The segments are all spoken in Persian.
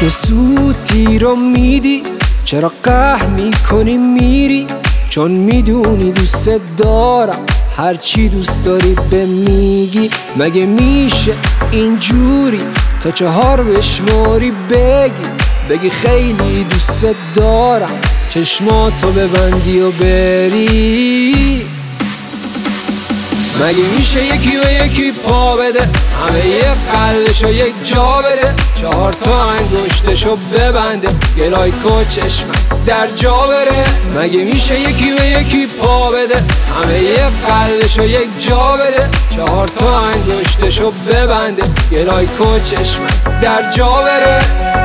چرا سوتی رو میدی؟ چرا قهر میکنی میری؟ چون میدونی دوست دارم، هرچی دوست داری به میگی. مگه میشه اینجوری تا 4 بشماری بگی خیلی دوست دارم، چشماتو ببندی و بری؟ مگه میشه یکی به یکی پا بده، همه یه قلبشو یک جا بده، 4 تا انگشتشو ببنده، یه لایک و چشمک در جا بره؟ مگه میشه یکی به یکی پا بده، همه یه قلبشو یک جا بده، 4 تا انگشتشو ببنده، یه لایک و چشمک در جا بره؟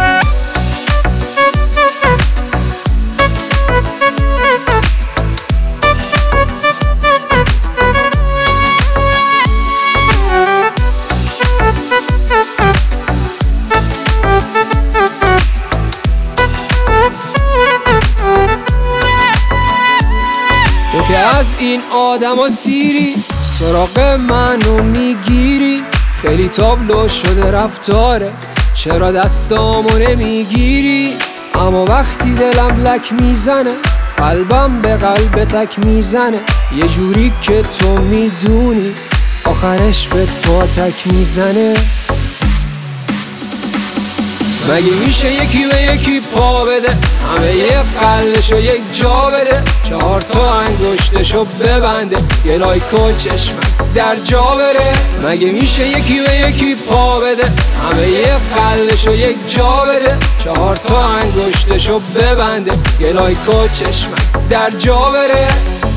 تو که از این آدم و سیری سراغ منو میگیری، خیلی تابلو شده رفتاره، چرا دستامو نمیگیری؟ اما وقتی دلم لک میزنه، قلبم به قلب تک میزنه، یه جوری که تو میدونی آخرش به پا تک میزنه. مگه میشه یکی به یکی پا بده، همه یه قلبشو یک جا بده، 4 تا انگشتشو ببنده، یه لایک و چشمک در جا بره؟ مگه میشه یکی به یکی پا بده، همه یه قلبشو یک جا بده، 4 تا انگشتشو ببنده، یه لایک و چشمک در جا بره؟